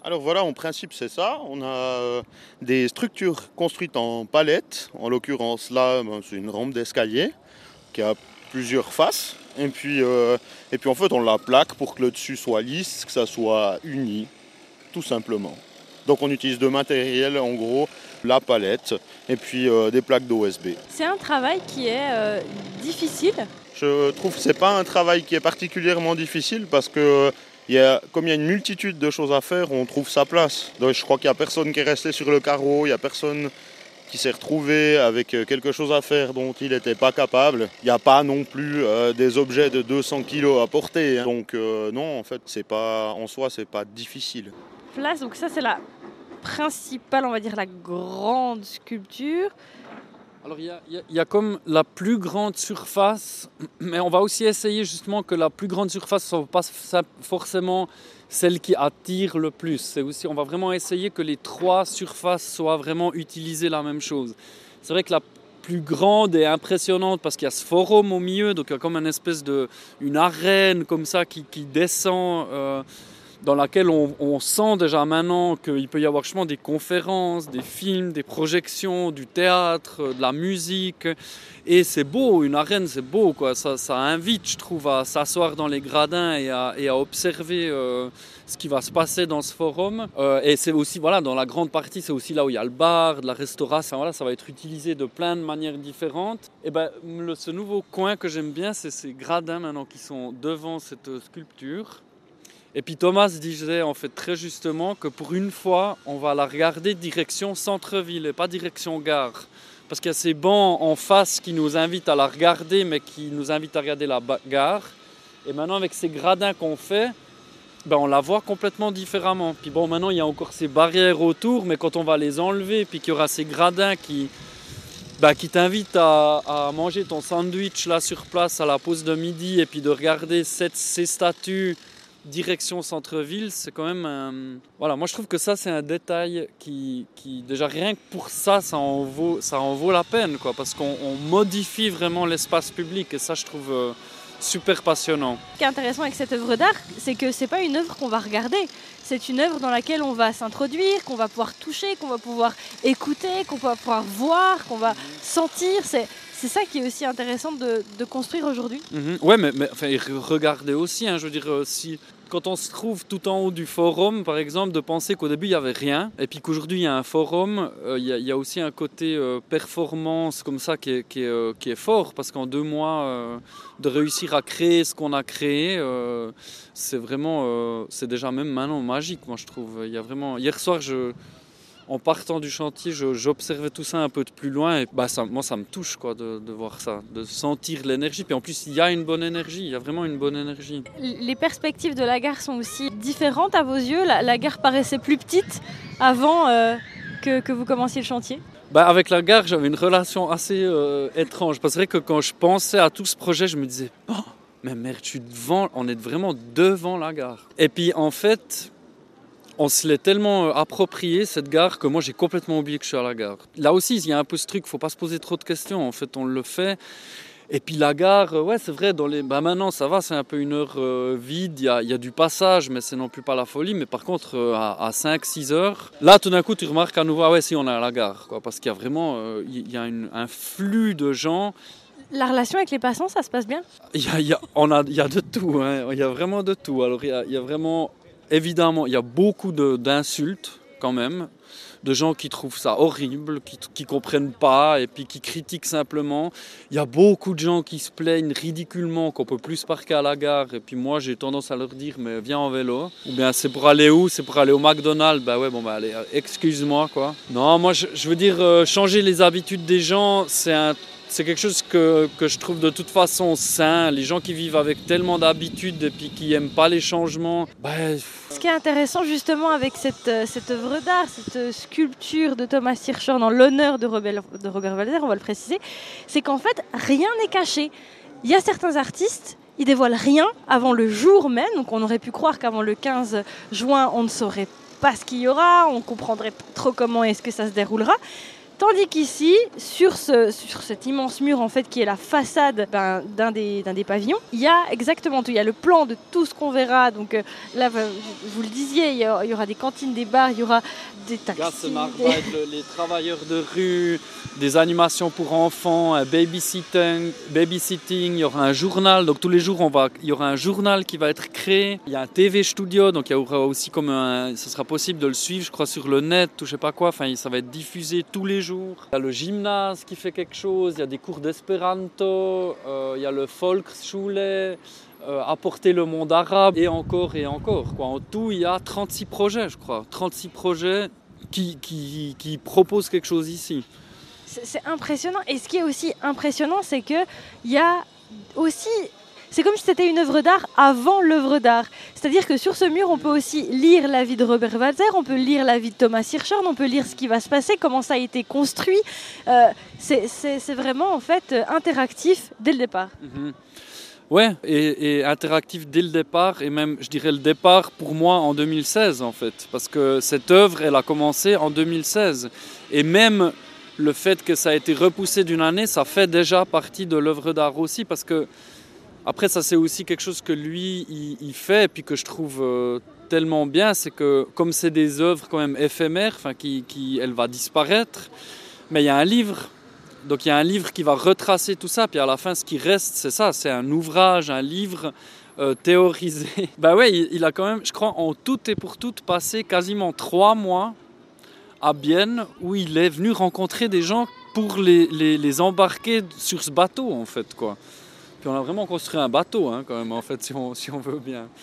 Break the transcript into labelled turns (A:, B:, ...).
A: Alors voilà, en principe c'est ça. On a des structures construites en palettes. En l'occurrence là, c'est une rampe d'escalier qui a plusieurs faces. Et puis en fait on la plaque pour que le dessus soit lisse, que ça soit uni, tout simplement. Donc on utilise deux matériels, en gros, la palette et puis des plaques d'OSB.
B: C'est un travail qui est difficile.
A: Je trouve que c'est pas un travail qui est particulièrement difficile parce que comme il y a une multitude de choses à faire, on trouve sa place. Donc je crois qu'il n'y a personne qui est resté sur le carreau, il n'y a personne qui s'est retrouvé avec quelque chose à faire dont il n'était pas capable. Il n'y a pas non plus des objets de 200 kilos à porter. Donc non, en fait, en soi, c'est pas difficile.
B: Place, donc ça c'est la principale, on va dire la grande sculpture.
C: Alors il y a comme la plus grande surface, mais on va aussi essayer justement que la plus grande surface ne soit pas forcément celle qui attire le plus. On va vraiment essayer que les trois surfaces soient vraiment utilisées la même chose. C'est vrai que la plus grande et impressionnante parce qu'il y a ce forum au milieu, donc il y a comme une arène comme ça qui descend. Dans laquelle on sent déjà maintenant qu'il peut y avoir justement des conférences, des films, des projections, du théâtre, de la musique. Et c'est beau, une arène c'est beau, quoi. Ça invite, je trouve, à s'asseoir dans les gradins et à observer ce qui va se passer dans ce forum. Et c'est aussi, voilà, dans la grande partie, c'est aussi là où il y a le bar, de la restauration. Voilà, ça va être utilisé de plein de manières différentes. Et ce nouveau coin que j'aime bien, c'est ces gradins maintenant qui sont devant cette sculpture. Et puis Thomas disait en fait très justement que pour une fois, on va la regarder direction centre-ville et pas direction gare. Parce qu'il y a ces bancs en face qui nous invitent à la regarder, mais qui nous invitent à regarder la gare. Et maintenant, avec ces gradins qu'on fait, on la voit complètement différemment. Puis bon, maintenant, il y a encore ces barrières autour, mais quand on va les enlever, puis qu'il y aura ces gradins qui t'invitent à manger ton sandwich là sur place à la pause de midi, et puis de regarder ces statues direction centre-ville, c'est quand même voilà, moi je trouve que ça c'est un détail qui déjà rien que pour ça en vaut la peine, quoi, parce qu'on modifie vraiment l'espace public et ça je trouve super passionnant.
B: Ce qui est intéressant avec cette œuvre d'art, c'est que c'est pas une œuvre qu'on va regarder, c'est une œuvre dans laquelle on va s'introduire, qu'on va pouvoir toucher, qu'on va pouvoir écouter, qu'on va pouvoir voir, qu'on va sentir. C'est ça qui est aussi intéressant de construire aujourd'hui.
C: Ouais, mais enfin, regardez aussi, je veux dire, quand on se trouve tout en haut du forum, par exemple, de penser qu'au début il n'y avait rien, et puis qu'aujourd'hui il y a un forum, il y a aussi un côté performance comme ça qui est fort, parce qu'en 2 mois, de réussir à créer ce qu'on a créé, c'est vraiment, c'est déjà même maintenant magique, moi je trouve. Il y a vraiment, hier soir, en partant du chantier, j'observais tout ça un peu de plus loin et ça me touche, quoi, de voir ça, de sentir l'énergie. Puis en plus, il y a une bonne énergie, il y a vraiment une bonne énergie.
B: Les perspectives de la gare sont aussi différentes à vos yeux. La gare paraissait plus petite avant que vous commenciez le chantier.
C: Avec la gare, j'avais une relation assez étrange. Parce que c'est vrai que quand je pensais à tout ce projet, je me disais « Oh, mais merde, on est vraiment devant la gare ». Et puis en fait, on se l'est tellement approprié, cette gare, que moi j'ai complètement oublié que je suis à la gare. Là aussi, il y a un peu ce truc, il ne faut pas se poser trop de questions. En fait, on le fait. Et puis la gare, ouais, c'est vrai, maintenant ça va, c'est un peu une heure vide, il y a du passage, mais c'est non plus pas la folie. Mais par contre, à 5-6 heures, là tout d'un coup tu remarques à nouveau, ah ouais, si on est à la gare, quoi, parce qu'il y a vraiment un flux de gens.
B: La relation avec les passants, ça se passe bien ?
C: Il y a de tout, il y a vraiment de tout. Alors il y a vraiment, évidemment, il y a beaucoup d'insultes quand même, de gens qui trouvent ça horrible, qui comprennent pas et puis qui critiquent simplement. Il y a beaucoup de gens qui se plaignent ridiculement qu'on peut plus se parquer à la gare. Et puis moi, j'ai tendance à leur dire, mais viens en vélo. Ou bien c'est pour aller où ? C'est pour aller au McDonald's. Allez, excuse-moi, quoi. Non, moi, je veux dire, changer les habitudes des gens, c'est quelque chose que je trouve de toute façon sain. Les gens qui vivent avec tellement d'habitudes et puis qui n'aiment pas les changements.
B: Ce qui est intéressant justement avec cette œuvre d'art, cette sculpture de Thomas Hirscher dans l'honneur de Robert Walser, on va le préciser, c'est qu'en fait rien n'est caché. Il y a certains artistes, ils dévoilent rien avant le jour même, donc on aurait pu croire qu'avant le 15 juin on ne saurait pas ce qu'il y aura, on ne comprendrait pas trop comment est-ce que ça se déroulera. Tandis qu'ici, sur cet immense mur en fait qui est la façade d'un des pavillons, il y a exactement tout. Il y a le plan de tout ce qu'on verra. Donc là, vous le disiez, il y aura des cantines, des bars, il y aura des taxis.
C: Va être les travailleurs de rue, des animations pour enfants, un babysitting, il y aura un journal. Donc tous les jours, il y aura un journal qui va être créé. Il y a un TV studio, donc il y aura aussi ce sera possible de le suivre, je crois, sur le net ou je sais pas quoi. Enfin, ça va être diffusé tous les jours. Il y a le gymnase qui fait quelque chose, il y a des cours d'espéranto, il y a le Volksschule, apporter le monde arabe et encore quoi. En tout, il y a 36 projets, je crois. 36 projets qui proposent quelque chose ici.
B: C'est impressionnant. Et ce qui est aussi impressionnant, c'est qu'il y a aussi... C'est comme si c'était une œuvre d'art avant l'œuvre d'art. C'est-à-dire que sur ce mur, on peut aussi lire la vie de Robert Walser, on peut lire la vie de Thomas Hirschhorn, on peut lire ce qui va se passer, comment ça a été construit. C'est vraiment en fait interactif dès le départ.
C: Ouais, et interactif dès le départ, et même, je dirais, le départ pour moi en 2016 en fait. Parce que cette œuvre, elle a commencé en 2016. Et même le fait que ça a été repoussé d'une année, ça fait déjà partie de l'œuvre d'art aussi, parce que après, ça c'est aussi quelque chose que lui, il fait, et puis que je trouve tellement bien, c'est que comme c'est des œuvres quand même éphémères, elle va disparaître, mais il y a un livre, donc il y a un livre qui va retracer tout ça, puis à la fin, ce qui reste, c'est ça, c'est un ouvrage, un livre théorisé. Ben ouais, il a quand même, je crois, en tout et pour tout, passé quasiment 3 mois à Bienne, où il est venu rencontrer des gens pour les embarquer sur ce bateau, en fait, quoi. Puis on a vraiment construit un bateau, hein, quand même, en fait, si on veut bien.